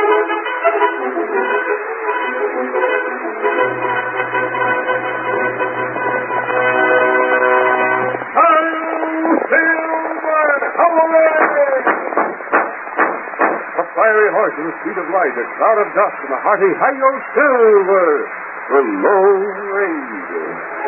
Fiery horse in the speed of light, a cloud of dust, and a hearty Hi-Yo Silver, the Lone Ranger.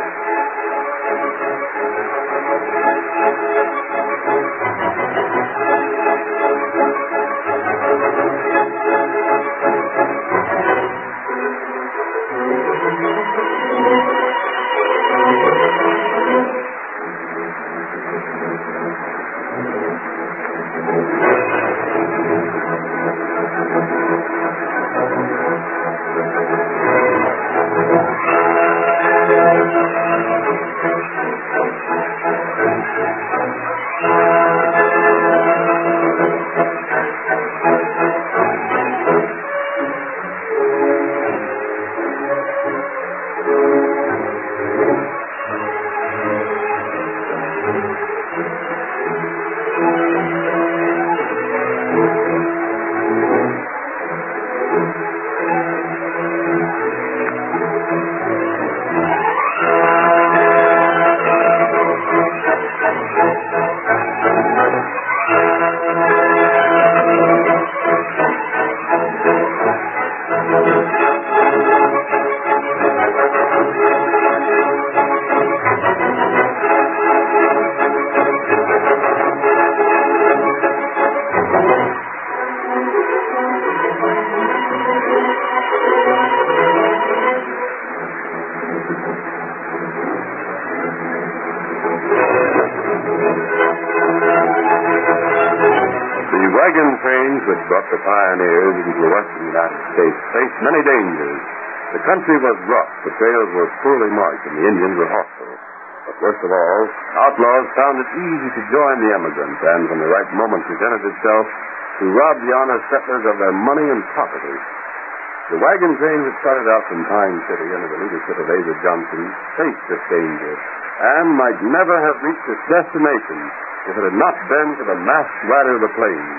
Wagon trains which brought the pioneers into the western United States faced many dangers. The country was rough, the trails were poorly marked, and the Indians were hostile. But worst of all, outlaws found it easy to join the emigrants, and when the right moment presented itself, to rob the honest settlers of their money and property. The wagon train that started out from Pine City under the leadership of Asa Johnson faced this danger, and might never have reached its destination if it had not been for the masked rider of the plains.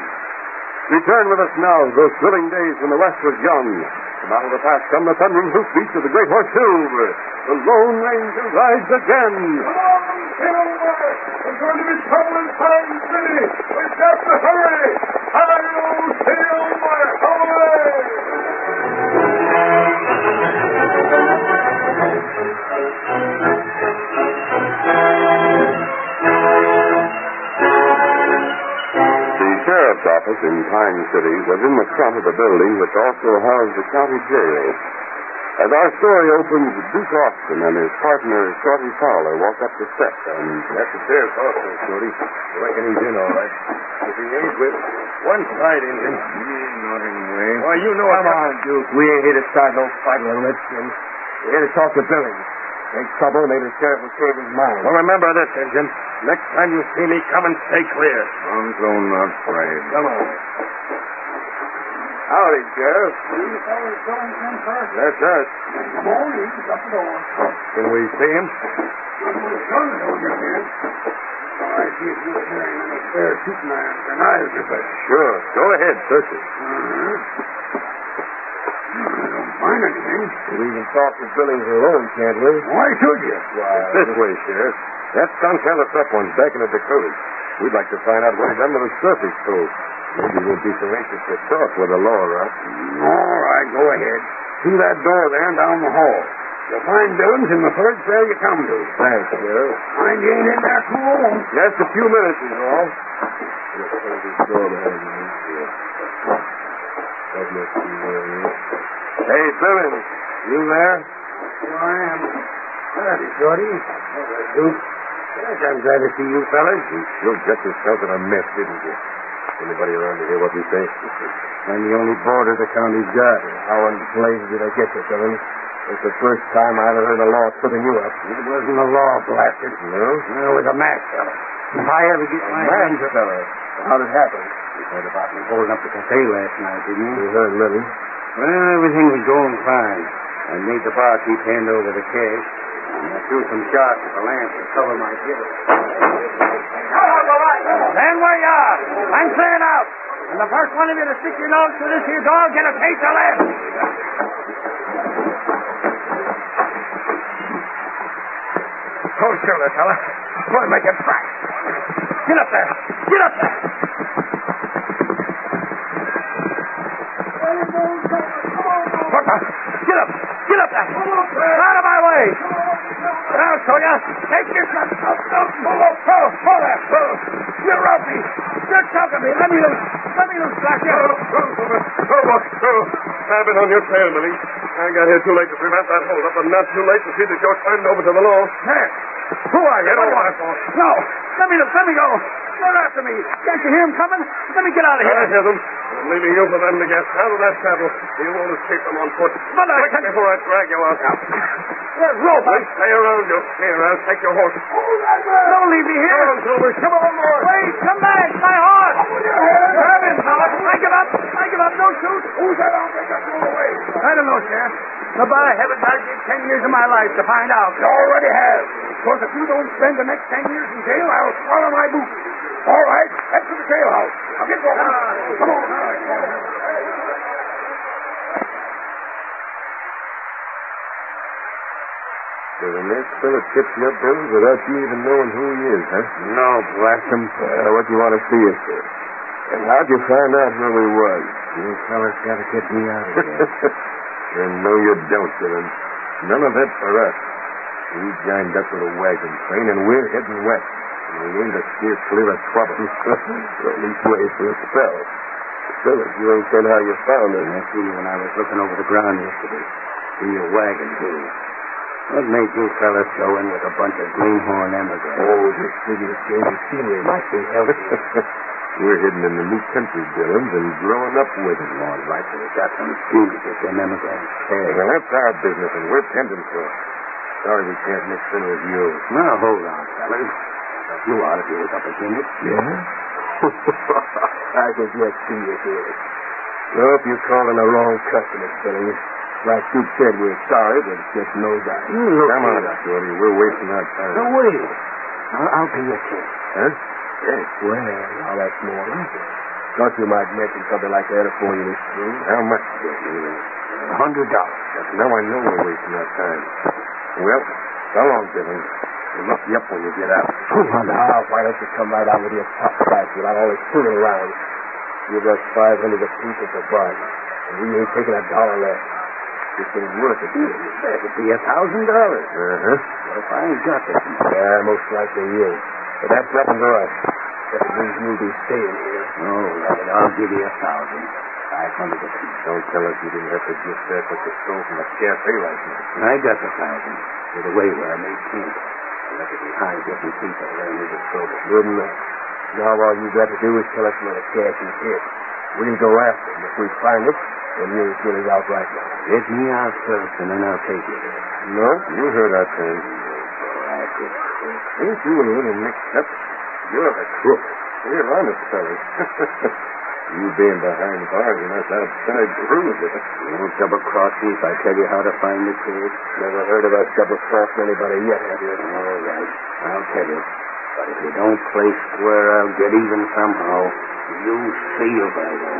Return with us now to those thrilling days when the West was young. From out of the past come the thundering hoofbeats of the great horse Silver. The Lone Ranger rides again. Come on, Silver! There's going to be trouble in Pine City. We've got to hurry. Hi-yo, Silver! The sheriff's office in Pine City was in the front of the building which also housed the county jail. As our story opens, Duke Austin and his partner, Shorty Fowler, walk up the steps, and that's the sheriff's office, Shorty. I reckon he's in all right. If he ain't, with one side, Indian. Not anyway. Why, you know Come on, Duke. We ain't here to start no fight with Redskins. We're here to talk to Billings. Make trouble, maybe the sheriff will change his mind. Well, remember this, Injun. Next time you see me, come and stay clear. I'm so not afraid. Come on. Howdy, Sheriff. That's us. Come on, you can shut the door. Can we see him? Gun on your head. I see if you're carrying any spare shooting irons and knives or such. Sure. Go ahead, search it. I don't find anything. We can talk to Billings alone, can't we? Why should you? This way, Sheriff. That skunk held us up one's back in the Dakotas. We'd like to find out what he's done to the surface folk. Maybe we'll be so anxious to talk with the law, Rock. All right, go ahead. Through that door there and down the hall. You'll find Billings in the first cell you come to. Thanks, Sheriff. Mind you ain't in there too long. Just a few minutes is all. Just close this door behind me. That must be where he is. Hey, Billings, you there? Here I am. Howdy, Shorty. Hello, Duke. Yes, I'm glad to see you fellas. You sure got yourself in a mess, didn't you? Anybody around to hear what we say? I'm the only boarder the county's got. How in blazes did I get you, Billings? It's the first time I ever heard a law tripping you up. It wasn't a law, blasted. No? It was a masked fella. If I ever get my hands up... How'd it happen? You heard about me holding up the cafe last night, didn't you? We heard little. Well, everything was going fine. I made the barkeep hand over the cash, and I threw some shots at the lamp to cover my gift. Stand where you are! I'm clearing out! And the first one of you to stick your nose to this here dog, get a taste of lead. Hold still there, fella. We'll make him crack. Get up there. Get up there. What the? Get up. Get up there. Out of my way. I'll show you. Take your shot. Pull there. You're ropey. You're choking me. Let me loose. Let me loose, Blackie. I've been on your trail, Billy. I got here too late to prevent that holdup, and not too late to see that you're turned over to the law. Hey, who are you? Get What do you over want? there, boss. No. Let me loose. Let me go. You're after me. Can't you hear him coming? Let me get out of here. I hear them. I'm leaving you for them to get out of that saddle. You won't escape them on foot. But I Quick, can't. before I drag you out. There's rope. Please stay around you. Here, I'll take your horse. Don't leave me here. Come on, Silver. Come on, boy. Wait, come back. My horse. Grab him, fella. I give up. I give up. Don't shoot. Who's that outfit that's going away? I don't know, Sheriff. But by heavens, I'd give 10 years of my life to find out. You already have. Because if you don't spend the next 10 years in jail, I'll swallow my boot. All right, head to the jailhouse. I'll get going. Come on. So the next fella tips you up, Bill, without you even knowing who he is, huh? No, blast him. What do you want to see us for? And how'd you find out where we was? You fellas got to get me out of here. No, you don't, Dylan. None of that for us. We joined up with a wagon train, and we're heading west. And we aim to steer clear of trouble. At least wait for a spell. Still, if you ain't said how you found it. I seen you when I was looking over the ground yesterday. See your wagon, too. What made you fellas go in with a bunch of greenhorn emigrants? Oh, just figured a change of scenery might be healthy. We're heading in the new country, Dillons, and growing up with it. All right, but we got some skins that them emigrants carry. Well, that's our business, and we're tending to it. Sorry we can't mix in with you. Now, hold on, fellas. You ought to be up again it. Yeah? I can just see you here. Well, if you're calling the wrong customer, Billy. Like Duke said, we're sorry, but it's just no doubt. Come on, Shorty. We're wasting our time. No, wait. I'll pay you 10. Huh? Yes. Well, now that's more like it. Thought you might mention something like that before you was through. How much do you $100. Now I know we're wasting our time. Well, so long, Dillons. We'll look you up when you get out. Now, why don't you come right out with your top price without always fooling around? Give us $500 apiece at the bargain, and we ain't taking a dollar less. It's been worth it. That'd be $1,000. Uh-huh. Well, if I ain't got this. Yeah, most likely you is. But that's nothing to us. That means you'll be staying here. Oh, right. I'll give you 1,000. 500 apiece. Don't tell us you didn't have to get that what you stole from the cafe last night. I got the 1,000. To the way where I made camp. I left it behind just in case I ran into trouble. Good enough. Now all you got to do is tell us where the cash is hid. We'll go after it. If we find it, then you'll get it out right now. Get me out first, and then I'll take you there. No, you heard our terms. That's it. Ain't you a little mixed up? You're a crook. We're honest fellas. You being behind bars and us outside proves it. You won't double-cross me if I tell you how to find the kid. Never heard of us double-crossing anybody yet, have you? All right. I'll tell you. But if you don't play square, I'll get even somehow. You'll see about it.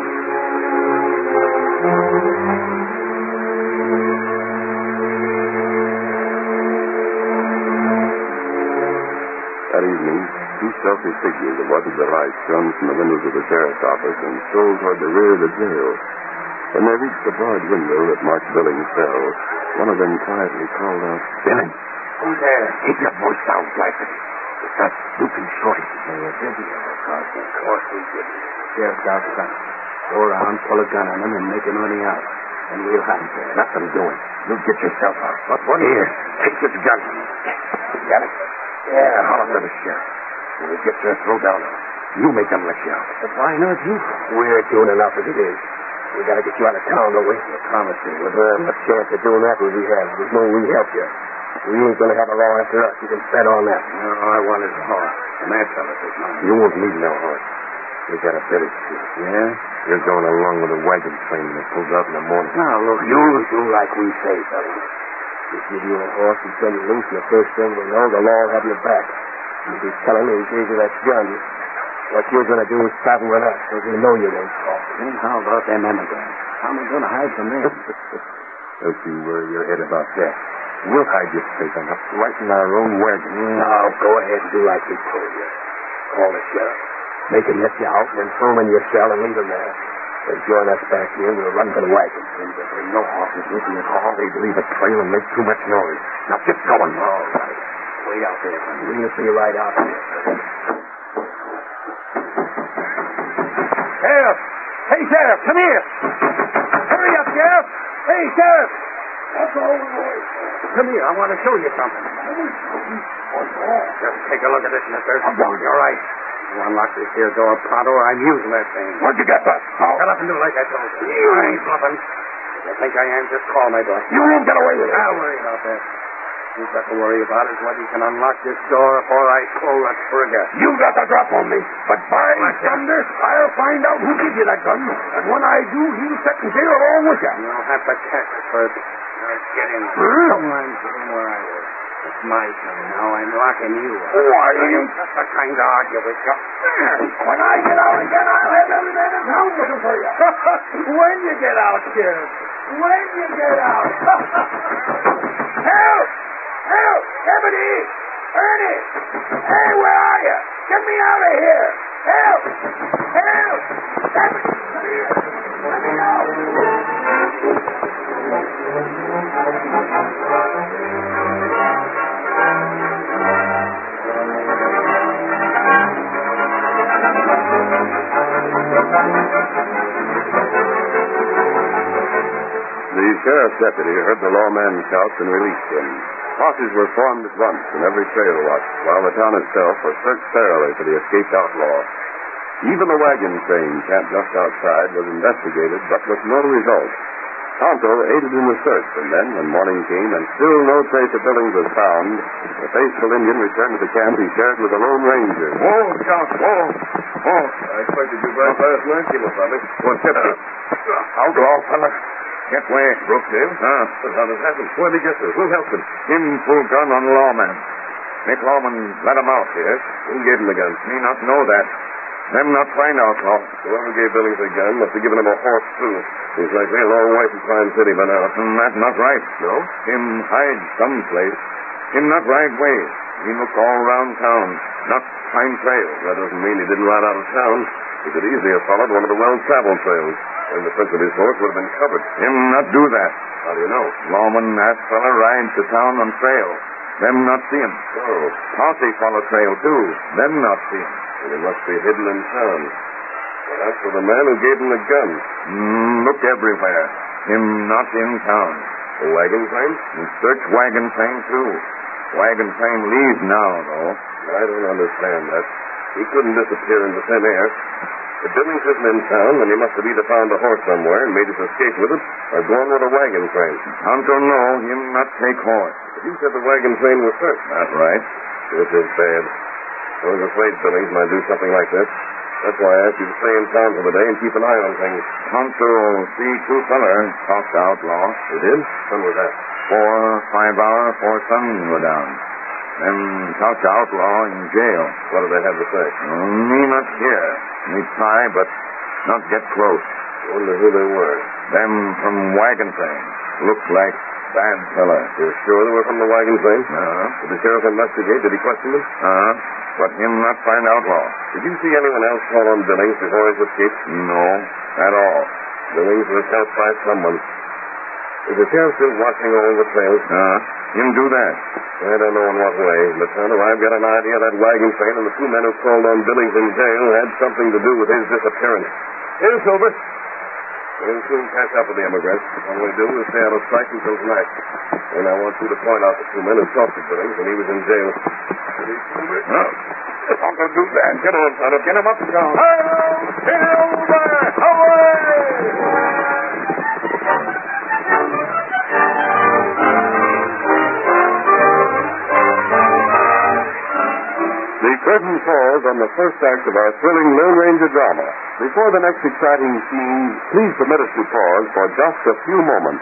That evening, two stealthy figures of weathered lights shone from the windows of the sheriff's office and stole toward the rear of the jail. When they reached the barred window that marked Billings' cell, one of them quietly called out, "Billings! Who's there? Keep your voice down, Blackford. It's that Duke and Shorty." Of course we did. Sheriff's outside. Go around, pull a gun on him, and make him run out. And we'll have him there. Nothing doing. You get yourself out. What here? Take this gun. Got it? Yeah, holler to the sheriff. When he gets there, throw down on him. You make him let you out. But why not you? We're doing enough as it is. We gotta get you out of town, don't we? You promised me, would Well, a chance of doing that we have. There's no we help you. We ain't gonna have a law after us. You can bet on that. No, I wanted a horse. And that fellow's is mine. You won't need no horse. We got a better shit. Yeah? You're going along with a wagon train that pulls out in the morning. Now, look, you'll do like we say, fella. We give you a horse and send you loose, and the first thing we know, the law will have your back. You'll be telling me he gave you that gun. What you're going to do is travel with us, so we know you won't talk. And how about them emigrants? How am I going to hide from them? Don't you worry your head about that. We'll hide you straight enough, right in our own wagon. Now, go ahead and do like we told you. Call the sheriff. Make him let you out, and then throw him in your cell and leave him there. Then join us back here, and we'll run for the wagon. And there bring no horses with you at all. They'd leave a trail and make too much noise. Now, get going. All right. Wait out there. We'll see you right out here. Sheriff! Hey, Sheriff, come here! Hurry up, Sheriff! Hey, Sheriff! What's all the noise? Come here, I want to show you something. Just take a look at this, mister. You're right. You unlock this here door pronto or I'm using that thing. Where'd you get that? Shut up and do like I told you. I ain't bluffing. If you think I am, just call my boss. You won't get away with it. I'll worry about that. You've got to worry about is whether you can unlock this door before I pull that trigger. You got the drop on me. But by thunder, I'll find out who gave you that gun. And when I do, he'll set in jail along with you. You'll have to catch it first. Now get in there. Come on, get in where I was. It's my turn now. I'm locking you up. Why? I ain't just the kind to argue with you. When I get out again, I'll have every man in town looking for you. When you get out, Sheriff. When you get out. Help! Help! Ebony! Ernie! Hey, where are you? Get me out of here! Help! Help! Ebony, come here! Let me out! The sheriff's deputy heard the lawman shout and released him. Posses were formed at once in every trail watch, while the town itself was searched thoroughly for the escaped outlaw. Even the wagon train camped just outside was investigated, but with no result. Tonto aided in the search, and then, when morning came and still no trace of Billings was found, the faithful Indian returned to the camp he shared with the Lone Ranger. Whoa, Scout, whoa! Whoa! I expected you back last night, you must have it. What's happening? Outlaw, fella. Get away. Brookdale? But how does that happen? Where'd he get this? Who helped him? Him full gun on lawman. Make lawman let him out, yes? Who gave him the gun? Me not know that. Them not find outlaw. Whoever gave Billings the gun must have given him a horse, too. He's likely a long way from Pine City by now. That's not right. No? Him hide someplace. Him not right way. He look all round town. Not find trail. That doesn't mean he didn't ride out of town. He could easily have followed one of the well-traveled trails. And the prints of his horse would have been covered. Him not do that. How do you know? Lawman, that fella rides to town on trail. Them not see him. Oh. Posse follow trail, too. Them not see him. And he must be hidden in town. Well, that's for the man who gave him the gun. Look everywhere. Him not in town. The wagon train? And search wagon train, too. Wagon train leaves now, though. I don't understand that. He couldn't disappear into thin air. If Billings isn't in town, then he must have either found a horse somewhere and made his escape with it, or gone with a wagon train. Tonto no, him not take horse. But you said the wagon train was searched. That's right. This is bad. I was afraid Billings might do something like this. That's why I asked you to stay in town for the day and keep an eye on things. Tonto see two fellers talk to outlaw. You did? When was that? 4-5 hours before sun go down. Them talk to outlaw in jail. What did they have to say? Me not here. Me try, but not get close. I wonder who they were. Them from wagon train. Look like bad fellas. You're sure they were from the wagon train? Did the sheriff investigate? Did he question them? But him not find outlaw. Did you see anyone else call on Billings before his escape? No, at all. Billings was helped by someone. Is the sheriff still watching all the trails? Him do that. I don't know in what way, but Tonto, I've got an idea that wagon train and the two men who called on Billings in jail had something to do with his disappearance. Here, Silver. We'll soon catch up with the immigrants. All we do is stay out of sight until tonight. And I want you to point out the two men who talked to Billings when he was in jail. Ready, Silver? I'm going to do that. Get on, Tonto. Get him up and down. Silver! Away! The curtain falls on the first act of our thrilling Lone Ranger drama. Before the next exciting scene, please permit us to pause for just a few moments.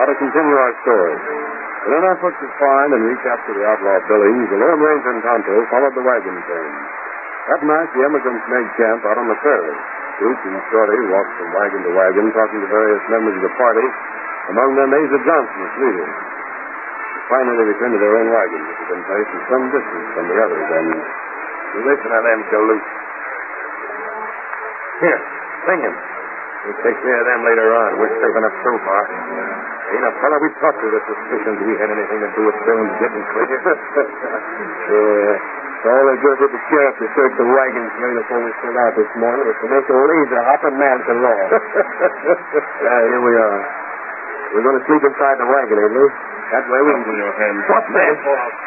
now to continue our story. In an effort to find and recapture the outlaw Billings, the Lone Ranger and Tonto followed the wagon train. That night, the emigrants made camp out on the prairie. Duke and Shorty walked from wagon to wagon, talking to various members of the party, among them Asa Johnson, as leader. Finally, they returned to their own wagon, which had been placed at some distance from the others, and... Listen to them, Duluth. Here, sing him. We'll take care of them later on. We're safe enough so far. Ain't a fellow we talked to that suspicions we had anything to do with Billings getting clear. Yeah. All the good with the sheriff to search the wagons right before we set out this morning was to make old Asa hop and man's the law. Here we are. We're going to sleep inside the wagon, ain't we? That way we can... your hands. What's that?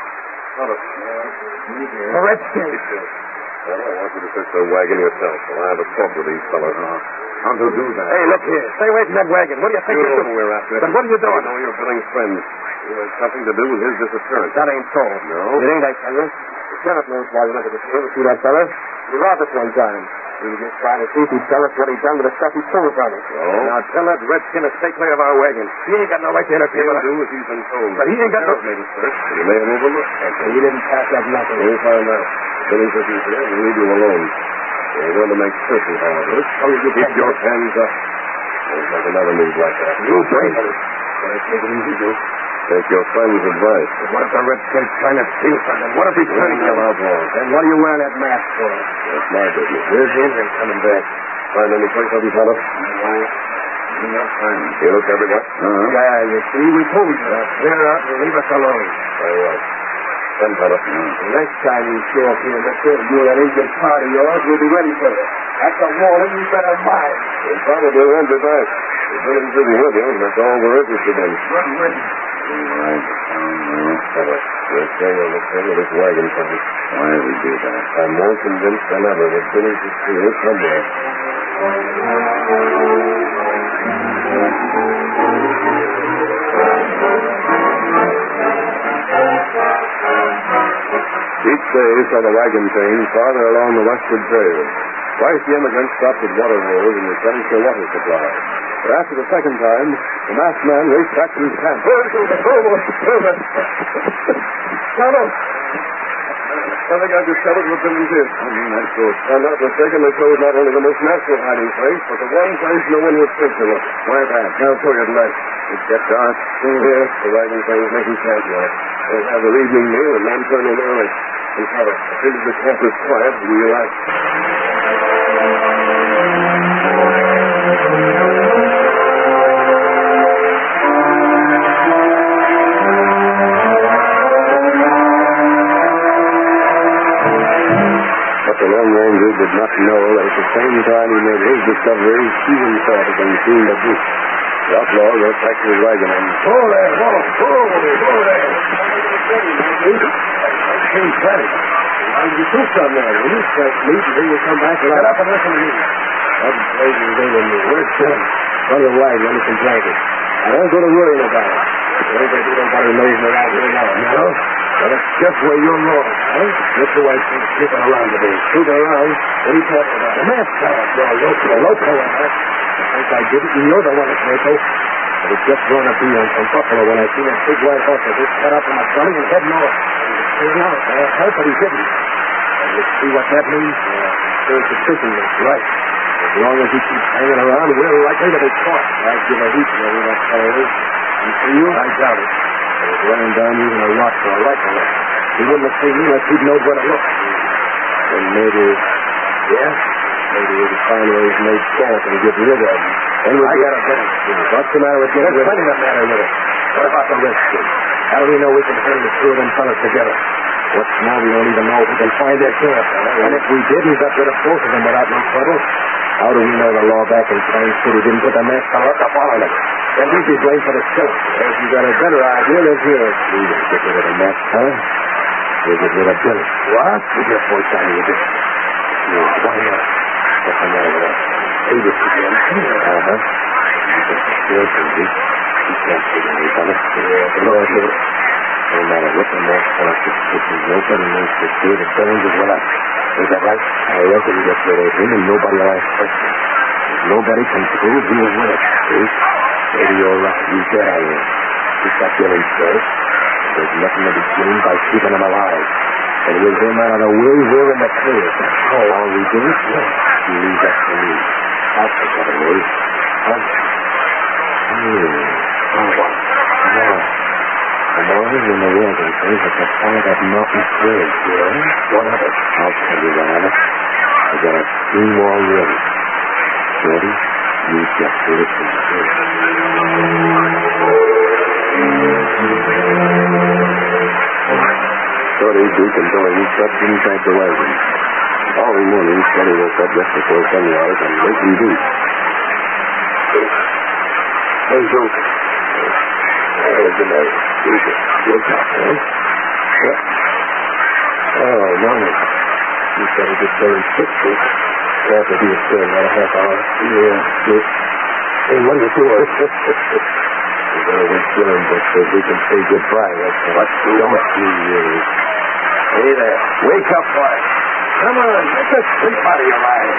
A redskin. Well, I want you to search the wagon yourself, while I have a talk with these fellows. How to do that? Hey, look here. Stay away from that wagon. What do you think You you're know doing? who we're after. But what are you doing? I know you're Billings' friends. You had something to do with his disappearance. That ain't so. No? It ain't, I tell you. The sheriff knows why we went to the field to see that fella. He robbed us one time. We were just trying to see if he'd tell us what he'd done with the stuff he stole from us. Oh? Now tell that redskin to stay clear of our wagon. He ain't got no right to interfere He'll with us. do as he's been told. But he ain't got no... Made a search. You may have overlooked something. He didn't pass up nothing. We'll find out. Billings isn't here. We'll leave you alone. We're going to make certain, however. How you Keep your hands up. Don't make another move like that. You break it. Take it easy, Duke. Take your friend's advice. What if the redskin's trying to steal something? What if he's turning Turning you them outlaws. Then what are you wearing that mask for? That's my business. Here's the engine coming back. Find any place of these fellows? You look everywhere? Yeah, you see, we told you. Clear out and leave us alone. Very well. Then, fella. The next time you show up here, mister, you and that Indian part of yours, we'll be ready for you. That's a warning you better mind. We'll probably won't be back. The Billings isn't with you, and that's all we're interested in. Run with you. All right. Fella, we'll stay on the trail of this wagon company. Why we do that? I'm more convinced than ever that Billings is here somewhere. Each day saw the wagon train farther along the westward trail. Twice the emigrants stopped at water holes and replenished their water supply. But after the second time, the masked man raced back to his camp. I think I discovered what Billings is. That's good. I'm not mistaken, they chose not only the most natural hiding place, but the one place no one would think to look. Why that? I'll show you at night. It gets dark. See here, the wagon train's making camp now. They'll have their evening meal and then turn in early. And fella, as soon as the camp is quiet, we'll act. But the Lone Ranger did not know that at the same time he made his discovery, he himself had been seen by Duke. The outlaw rode back to his wagon and... Whoa there, whoa there. Hey, Fatty. You do something there, will you? Meet until you come back. Shut up and listen to me. That blazing thing in you. Where's Tim? Run your wagon when you can drag it. I don't go to worrying about it. There ain't gonna be nobody nosing around here now. No? Well, that's just where you're wrong, huh? Look the way she's snooping around today. Snooping around? What are you talking about? The masked fella. You're loco, huh? I think I did it, and you're the one that's loco. I was just going to be on from Buffalo when I seen that big white horse that just cut up in my stomach and head north. Clearing out. Help, but he didn't. You see what that means? There's suspicion. That's right. As long as he keeps hanging around, we're likely to be caught. I'd give a heap to know who that fellow is. You see you? I doubt it. I was laying down using a rock for a rifle. He wouldn't have seen me unless he'd known where to look. Then maybe... Yeah? Maybe we could find where he's made camp and get rid of him. Then I got a better skin. What's the matter with you? There's plenty the matter with it. What about the redskin? How do we know we can handle the two of them fellas together? What's more, we don't even know if we can find their camp. And if we did, we got rid of both of them without no trouble. How do we know the law back in Pine City didn't put the masked fellow up to following us? Then we'd be blamed for the killing. If you got a better idea, let's hear it. We didn't get rid of the masked fellow. We get rid of Billy. What? We just voice on you this. Why not? What's the matter with us? Hey, this again. Uh-huh. You think it's still crazy? You can't see any fella. Yeah, no matter what the masked fellow suspicious, nobody knows for sure that Billings is with us. Is that right? I reckon we get rid of him and nobody will ask questions. Nobody can prove he was with us. See? Maybe you're right. You get out of here. Get that Billy first. There's nothing to be gained by keeping him alive. And with him out of the way, we're in the clear. Oh, all we do? Yeah. You leave that to me. I'll take that away. Huh? Oh, what? Tomorrow. Tomorrow when the wagon comes at the top of that mountain bridge, yeah? What of it? I'll tell you what of it. I got a few more ready. Ready? You just listen to it. Shorty, Duke, and Billy slept inside the wagon. All morning, Shorty woke up just before sunrise and wakened Duke. Hey, Duke. Hey, good night. Duke, wake up, man. What? Oh, morning. You better get very sick, Duke. After be a spare about a half hour. Yeah, Duke. Hey, what are you doing? We're going to wake Dylan just so we can say goodbye. That's what. Don't you worry. Hey there. Wake up, boy. Come on. Get the sleep out of your eyes.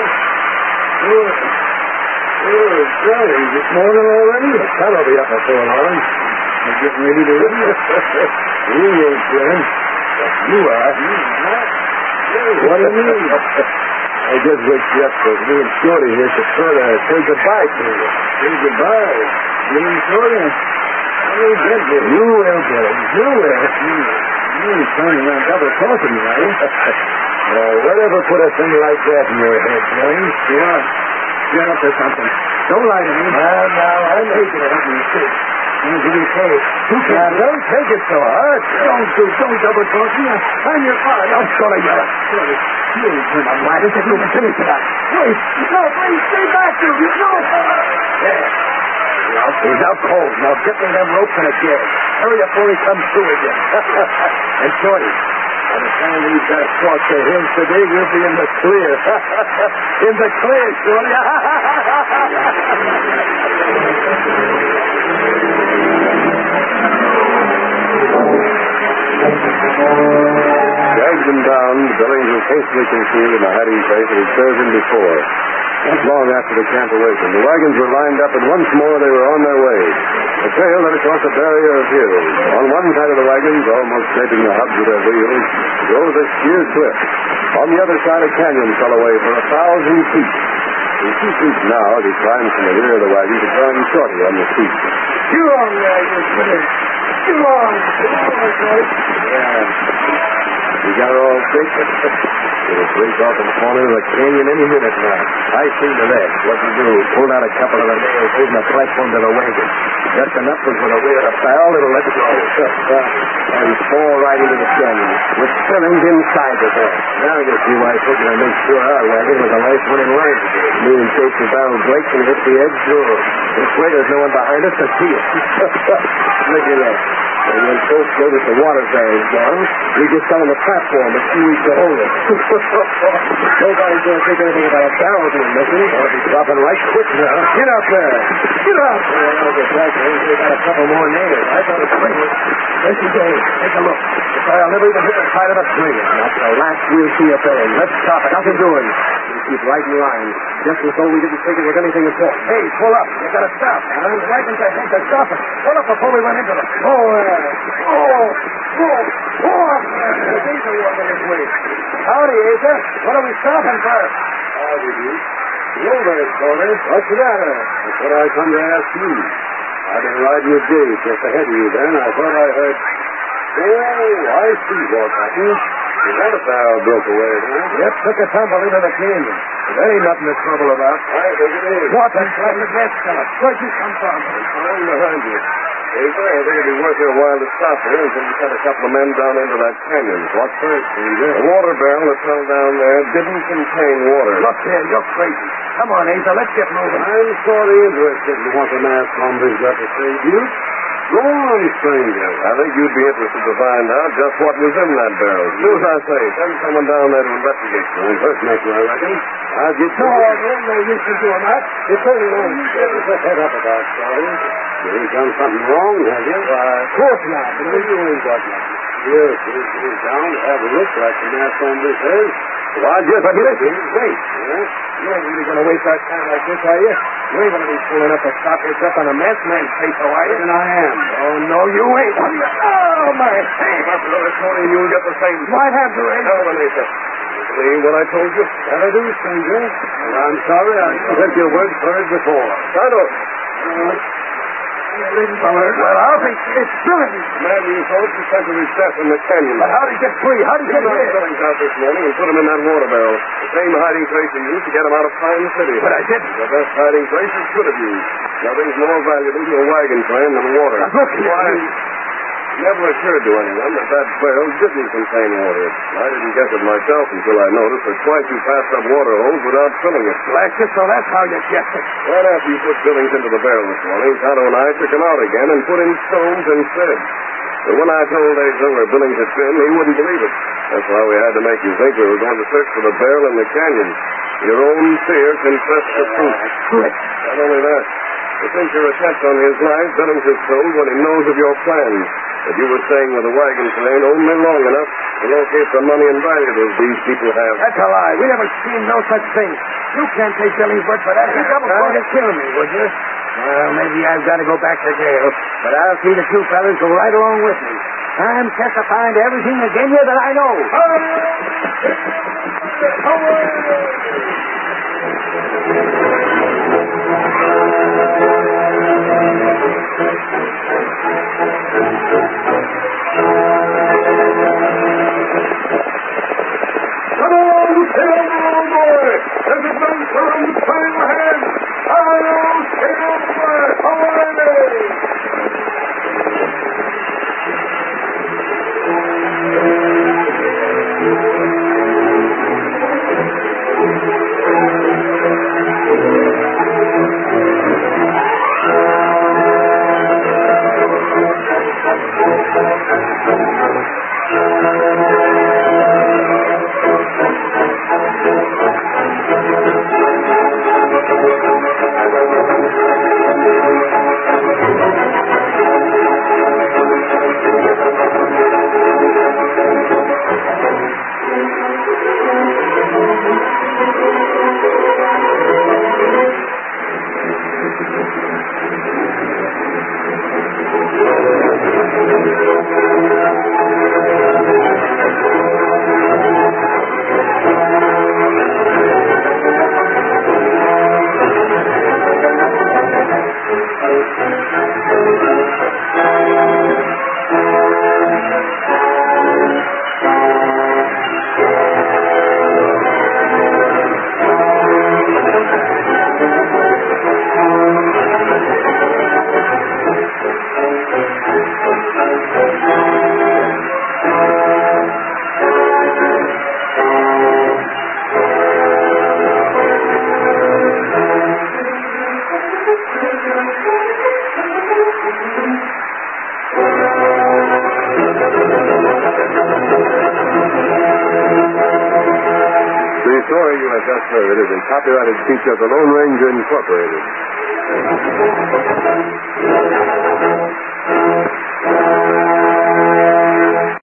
Golly, is it morning already? The sun will be up before long. I'm getting ready to leave. You ain't, Dylan. You are. What do you mean? I just waked you up so me and Shorty here should sort of say goodbye to you. Say goodbye? Me and Shorty? Oh, gently. You will, Billy. You will. You ain't turning around double-crossing me, are you? Whatever put a thing like that in your head, James? What? Get up or something. Don't lie to me. Now, I'm taking it up in the street. I'm going to give you a case. Now, don't take it so hard. Don't double-cross me. I'm your father. I'm going to yell. Shorty, you ain't turned on light. It's a human finish tonight. Wait. No, please, stay back, you. You know it. Yeah. He's out cold. Now get me them ropes and a gag. Hurry up before he comes through again. And Shorty, by the time we've got across the hills today, we'll be in the clear. In the clear, Shorty. Dragged them down, Billings was hastily concealed in a hiding place that had served him before. Not long after the camp awakened, the wagons were lined up, and once more they were on their way. The trail led across a barrier of hills. On one side of the wagons, almost scraping the hubs of their wheels, rose a sheer cliff. On the other side, a canyon fell away for 1,000 feet. In 2 feet now, as he climbed from the rear of the wagon to join Shorty on the seat. You on there, you kid. You on. Yeah. You got it all fixed? It'll break off in the corner of the canyon any minute now. I seen to that. What'd you do? Pulled out a couple of the nails holding the platform to the wagon. Just enough was with a weight of the barrel, it'll let it go. And fall right into the canyon. With Billings inside of there. Now I guess you wife looking to make sure our wagon was the last one in line today. Me in case the barrel breaks and hits the edge, sure. This way there's no one behind us to see it. Look at that. And when folks notice the water barrel's gone, we just got on the platform and see we can hold it. Nobody's going to think anything about a barrel being missing. I'll be dropping right quick now. Get up there. Get up. I'll get back there. We got a couple more nails. I got a spring. There she goes. Take a look. I'll never even hit the side of the tree. That's the last we'll see of Billy. Let's stop it. Nothing doing. We keep right in line. Just as though we didn't think it was anything at all. Hey, pull up. You got to stop. Those wagons, I think they're stopping. Pull up before we run into them. These are walking this way. Howdy, Asa. What are we stopping for? Howdy, Duke. Hello there, Shorty. What's the matter? That's what I come to ask you. I've been riding with Dave just ahead of you then. I thought I heard... Oh, I see what happened. The water barrel broke away, huh? Yep, took a tumble into the canyon. There ain't nothing to trouble about. I think it is. What the hell is that stuff? Where'd you come from? I'm following behind you. Asa, I think it'd be worth your while to stop here until we send a couple of men down into that canyon. What first, Asa? The water barrel that fell down there didn't contain water. Look here, you're crazy. Come on, Asa, let's get moving. I'm sort of interested in what the masked hombre's got to say, Duke. Go on, stranger. I think you'd be interested to find out just what was in that barrel. Do as I say. Send someone down there to investigate. You'll impersonate you, I reckon. I'll get you. No use in doing that. It's only one. Get your head up about, Charlie. You ain't done something wrong, have you? Of course not. But you ain't got nothing. Yes, he's down to have a look like the masked hombre says. Well, I just did it. Wait. Yeah? No, ain't really going to waste our time like this, are you? You ain't going to be fooling up a stoppage up on a masked man's face, are you? And I am. Oh, no, you ain't. Oh, my hand. Brother Tony, you'll get the same. Might have to, Ray. Now, Anita, believe what I told you? That I do, stranger. And I'm sorry I took your word for it before. Tonto. Well, I'll be... It's Billings. Man, you folks is sent to his death in the canyon. But how'd he get free? How'd he get Knocked here? Billings out this morning and put him in that water barrel. The same hiding place he used to get him out of Pine City. But I didn't. The best hiding place he could have used. Nothing's more valuable to a wagon train than water. Now, look here. Why? It never occurred to anyone that barrel didn't contain water. I didn't guess it myself until I noticed that twice you passed up water holes without filling it. Blast you, so that's how you guessed it. Right after you put Billings into the barrel this morning, Tonto and I took him out again and put in stones instead. But when I told Asa where Billings had been, he wouldn't believe it. That's why we had to make you think we were going to search for the barrel in the canyon. Your own fear confessed the truth. Not only that, but since your attempt on his life, Billings has told what he knows of your plans. That you were staying with the wagon train only long enough to locate the money and valuables these people have. That's a lie. We never seen no such thing. You can't take Billings' word for that. He's double going to kill me, would you? Well, maybe I've got to go back to jail. But I'll see the two fellas go right along with me. I'm testifying to everything against you that I know. Come on, sail on, boy! There's a gun for him to try in the hand! I'll sail The story you have just heard is a copyrighted feature of the Lone Ranger Incorporated.